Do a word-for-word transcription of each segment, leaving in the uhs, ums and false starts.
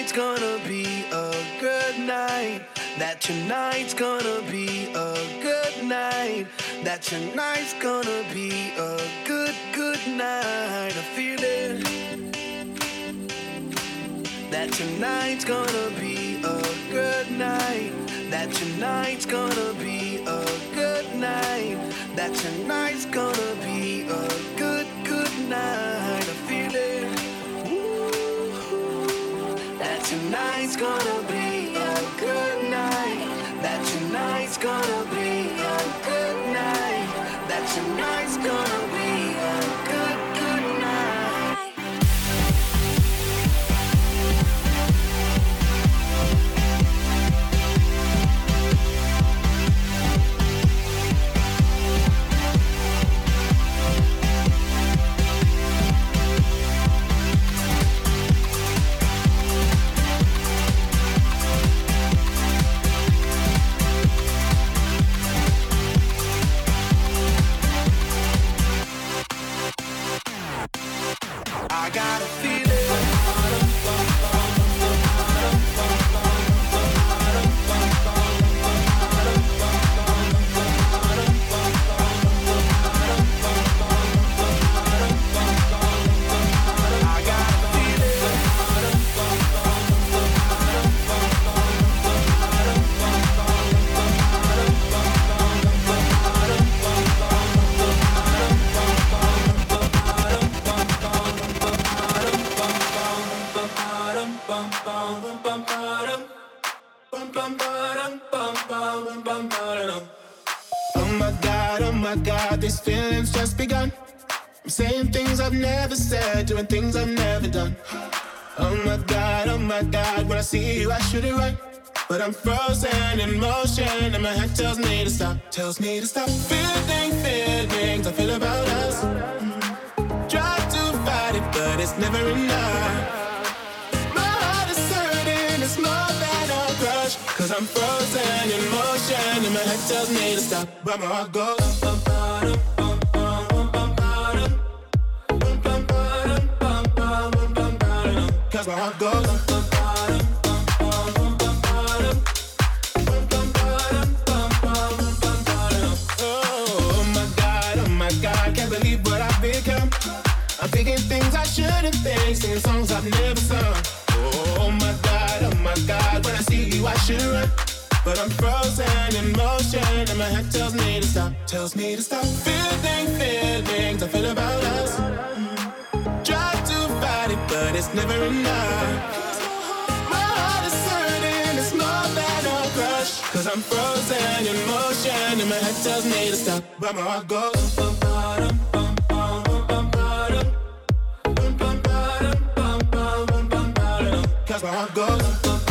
tonight's gonna be a good night. That tonight's gonna be a good night. That tonight's gonna be a good, good night. I feel it. That tonight's gonna be a good night. That tonight's gonna be a good night. That tonight's gonna be a good, good night. I feel it. That tonight's gonna be a good night. That tonight's gonna be a good night. That tonight's gonna be a good, good night. I got a feeling. Oh my God, oh my God, these feelings just begun. I'm saying things I've never said, doing things I've never done. Oh my God, oh my God, when I see you I should it right, but I'm frozen in motion and my head tells me to stop, tells me to stop. Feeling feelings I feel about us. Mm. Try to fight it, but it's never enough. Cause I'm frozen in motion and my head tells me to stop, but my heart goes. Cause my heart goes. Oh my God, oh my God, can't believe what I've become. I'm thinking things I shouldn't think, singing songs I've never sung. Oh my God, oh my God, when I see you I should run, but I'm frozen in motion and my head tells me to stop, tells me to stop. Feeling feelings I feel about us. Mm. Try to fight it, but it's never enough. My heart is hurting, it's more than a crush. Cause I'm frozen in motion and my head tells me to stop, but my heart goes. Cause my heart goes.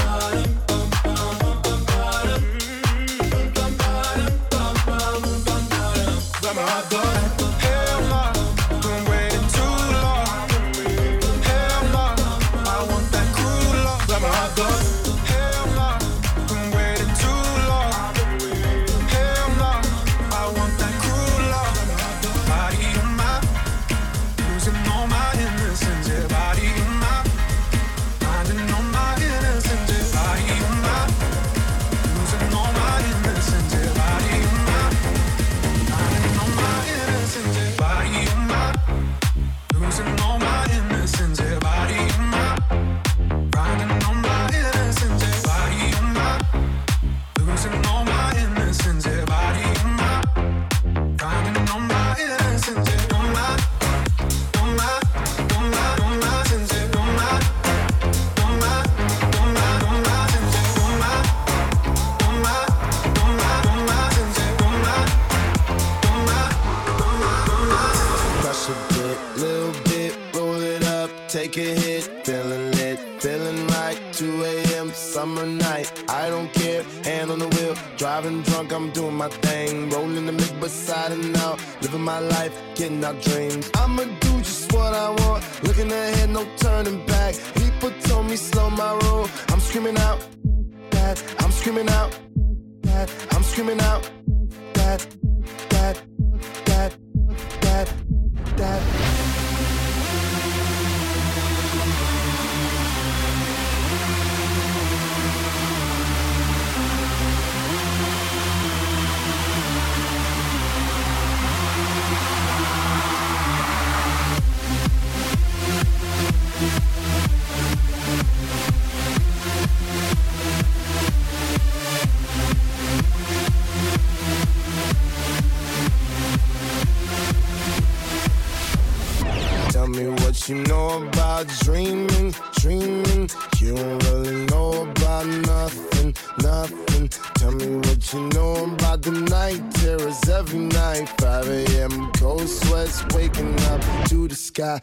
But my heart goes. Hell no, been waiting too long. Hell no, I want that cruel love. But my heart goes. Hell no, been waiting too long. Hell no, I want that cruel love. Body on my, losing all my innocence. Yeah, body on my. Finding all my innocence, yeah, body on my, losing all my innocence, yeah, body on my, finding all my innocence, yeah, body on my, losing all my innocence, yeah, body on my, finding all my innocence, yeah, body on my, losing all my innocence, yeah, body on my, finding all my innocence, yeah, on my, on my, on my, on my sense, yeah, on my. Take a hit, feeling lit, feeling right. two a.m. summer night, I don't care. Hand on the wheel, driving drunk, I'm doing my thing. Rolling the mid beside and out, living my life, getting our dreams. I'ma do just what I want, looking ahead, no turning back. People told me slow my roll, I'm screaming out that, I'm screaming out that, I'm screaming out that, that, that, that, that. you know about dreaming, dreaming. You don't really know about nothing, nothing. Tell me what you know about the night terrors every night. five a.m. cold sweats waking up to the sky.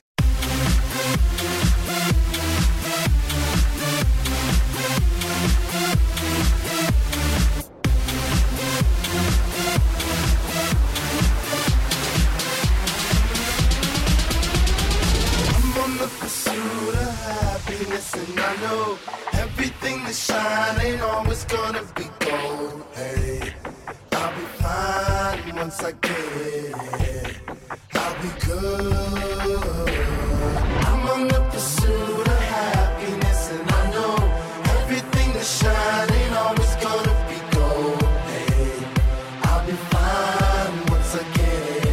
Pursuit of happiness, and I know everything that shine ain't always gonna be gold. Hey, I'll be fine once I get it. I'll be good. I'm on the pursuit of happiness, and I know everything that shine ain't always gonna be gold. Hey, I'll be fine once I get it.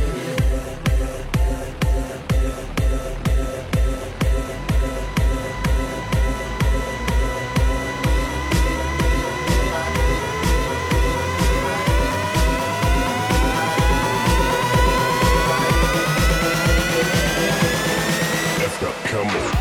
Come on.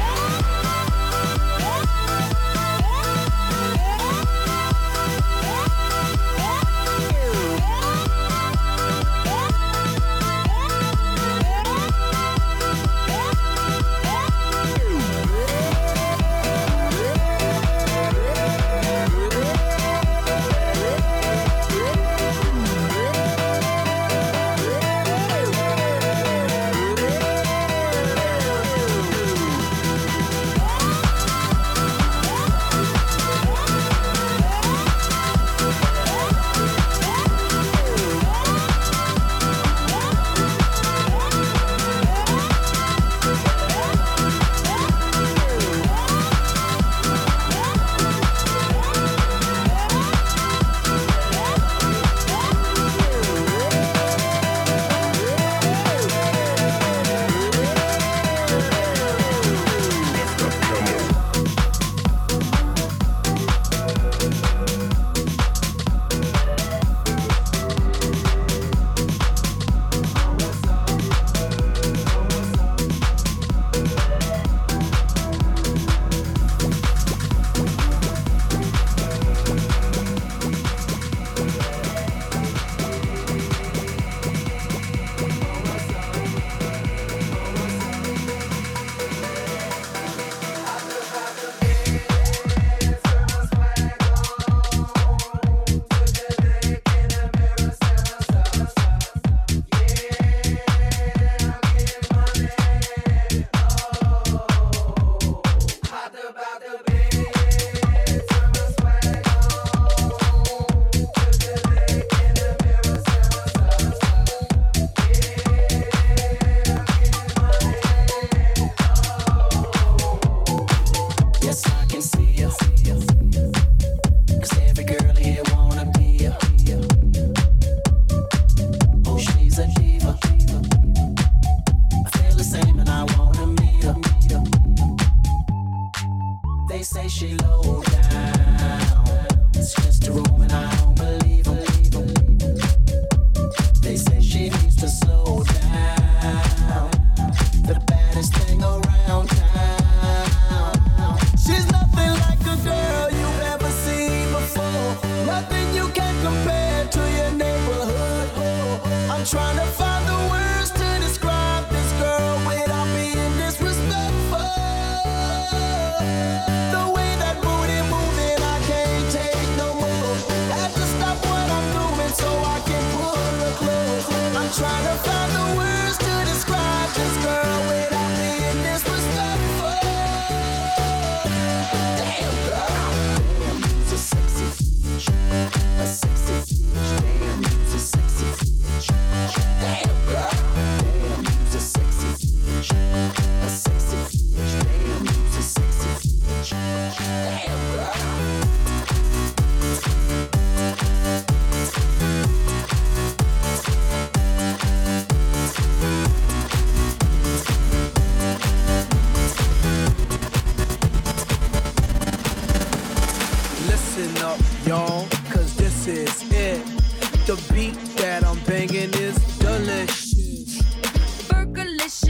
The beat that I'm banging is delicious. Burgerlicious, that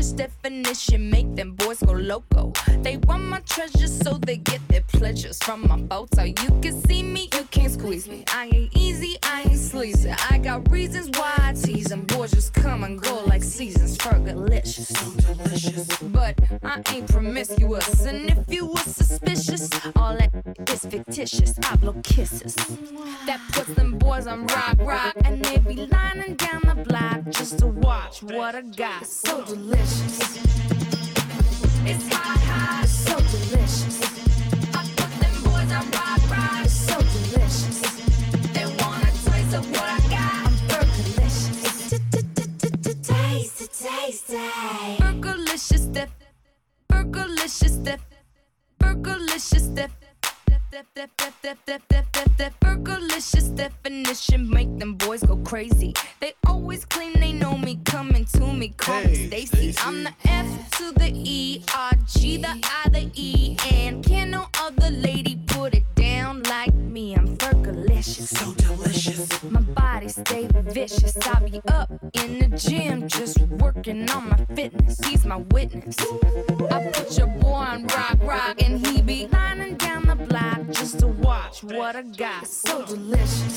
definition make them boys go loco. They want my treasures so they get their pleasures from my photo. You can see me, you can't squeeze me. I ain't easy, I ain't sleazy. I got reasons why I tease them. Boys just come and go like seasons. Fergalicious, so delicious. But I ain't promiscuous, and if you were suspicious, all that is fictitious. I blow kisses. That puts them boys on rock, rock, and they be lining down the block just to watch what I got. So delicious. It's hot, hot, so delicious. I put them boys on rock, rock, so delicious. They want a taste of what I got. I'm Fergalicious. Taste it, taste it. Fergalicious, def. Fergalicious, def. Fergalicious, def. Fergalicious definition make them boys go crazy. They always claim they know me, coming to me, call Hey, me Stacy. Stacey. I'm the F to the E, R, G, the I, the E, and can no other lady put it down like me. I'm Fergalicious, so delicious. My body stay vicious. I be up in the gym just working on my fitness. He's my witness. I put your boy on rock, rock, and he be lining down the block just to watch what I got. So delicious.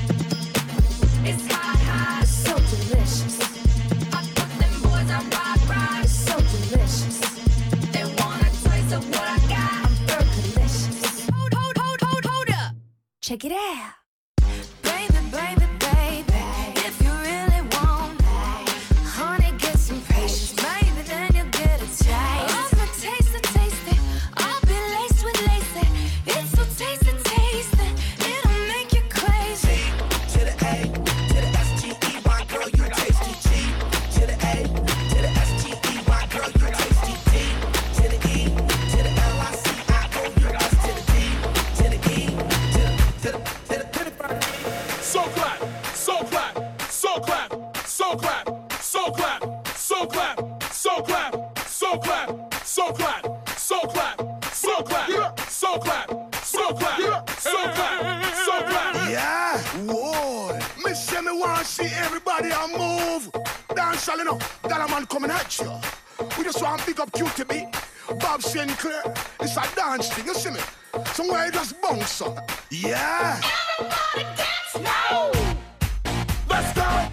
It's hot, hot, so delicious. I put them boys on rock, rock, so delicious. They want a taste of what I got. I'm Fergalicious. Hold, hold, hold, hold, hold up. Check it out. Baby, baby, baby, if you really want it, honey, get some patience. Maybe then you'll get a taste. I'm a taste of tasty. I'll be laced with lacy. It's so tasty, tasty. It'll make you crazy. To the A, to the S T E, my girl, you tasty. G to the A, to the S T E, my girl, you tasty. D to the E, to the L I C I O U S to the D, to the E, to the to the to the to the So clap, so clap, so clap, so clap, so clap, so clap, so clap, so clap, so clap, so clap, so clap, so clap, so clap, so clap, so clap. Yeah, whoa. Me say me want see everybody a move. Dance all enough, that a man coming at you. We just want to pick up Q T B, Bob Sinclair. It's a dance thing, you see me? Somewhere you just bounce up. Yeah. Everybody dance now. Let's go.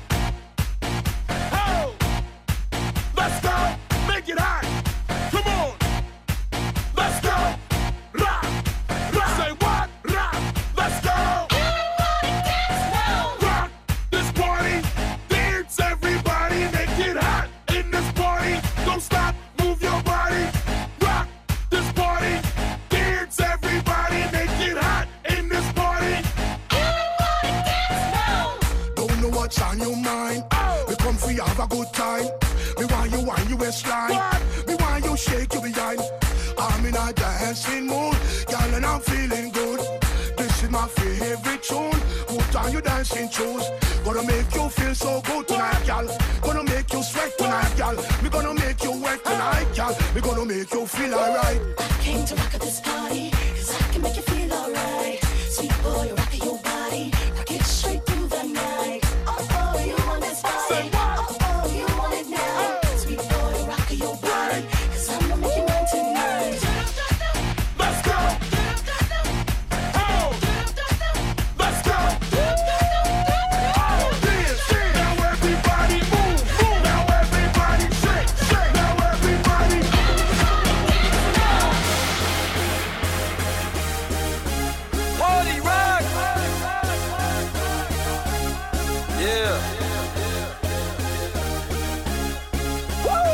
Oh, let's go. Make it hot. Come on. Let's go. Rock, rock. Say what? Rock. Let's go. Everybody dance now. Rock this party. Dance everybody. Make it hot in this party. Don't stop. Move your body. Rock this party. Dance everybody. Make it hot in this party. Everybody dance now. Don't know what's on your mind. We come for you have a good time. Me want you wind your waistline. What? Me want you shake your behind. I'm in a dancing mood, girl, and I'm feeling good. This is my favorite tune. Put on your dancing shoes. Gonna make you feel so good tonight, girl. Gonna make you sweat tonight, girl. We gonna make you wet tonight, girl. We gonna make you feel alright. I came to rock at this party, cause I can make you feel alright. Sweet boy, rock your body, rock it straight through the night. Oh, oh, you want this body? Say what? Oh, oh, you want it now? Sweet boy, rock your body, cause I'm gonna make you mine tonight. Let's go. Oh, let's go. Oh, dance, dance. Now everybody move, move. Now everybody shake, shake. Now everybody. Party rock. Yeah. Woo.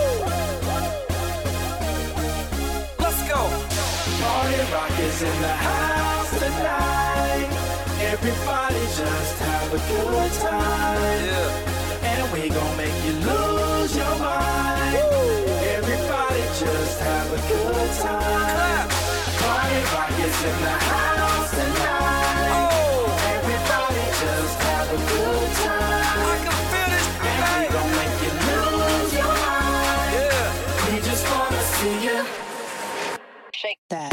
Let's go. Party rock is in the house tonight. Everybody just have a good time. Yeah. And we gon' make you lose your mind. Everybody just have a good time. Clap. Party rock is in the house tonight. Oh, Everybody just have a good I time. can feel this And we tonight. gon' make you lose your mind. Yeah. We just wanna see you. Shake that.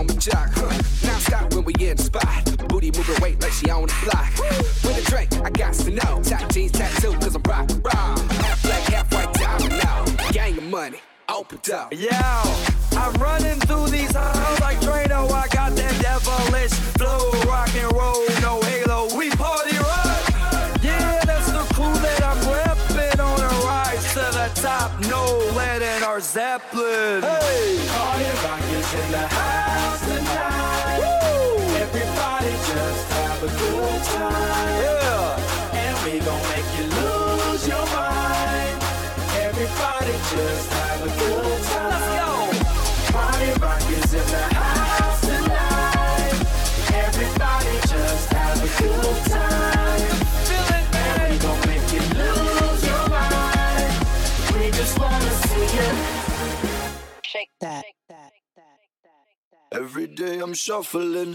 on me jock, huh? Now stop when we in the spot. Booty moving weight like she on the block. With a drink, I got to know. Top jeans tattoo, cause I'm rock, raw. Half black, half white diamond now. Gang of money, open up. Yo, I'm running through these halls like Drano. I got that devilish flow, rock and roll, no halo. We party rock. Yeah, that's the crew that I'm repping on a rise to the top. No lead in our Zeppelin. Hey, Party rock is in the house tonight. woo, Everybody just have a good time. yeah. And we gon' make you lose your mind. Everybody just have a good time. Let's go. Party rock is in the house tonight. Everybody just have a good time. Feel it, And we gon' make you lose your mind. We just wanna see you. Shake that. Every day I'm shuffling.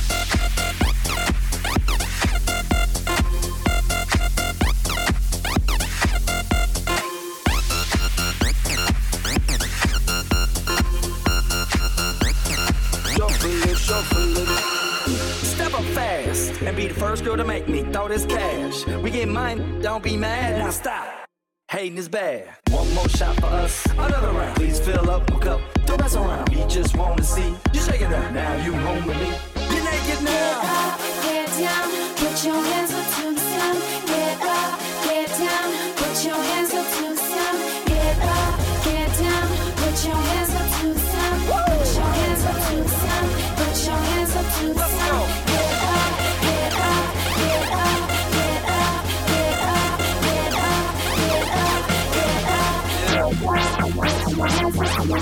Shuffling, shuffling. Step up fast and be the first girl to make me throw this cash. We get mine, don't be mad. Now stop. Hating is bad. One more shot for us, another round. Please fill up my cup, don't mess around. We just wanna see you shaking that. Now you home with me. You're naked now. Up, get down, put your hands up to the sun. Get up, get down, put your hands up to the sun. Get up, get down, put your hands up to the sun. Put your hands up to the sun. Put your hands up to the Let's sun. go. Get up, get up, get up, get up, get up, get up, get up, get up. Put your hands up to the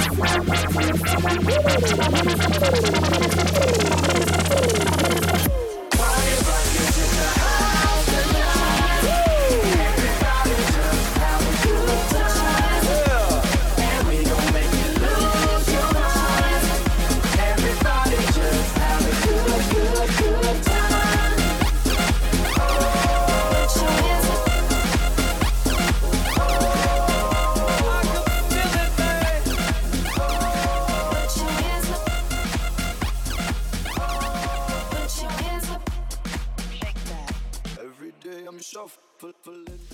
Party rock is in the house tonight. Everybody just have a good time. And we gon' make you lose your mind. Everybody just have a good, good, good time. Put your hands up. I can feel it, man. Put your hands up. Put your hands up. Shake that. Every day I'm shuffling.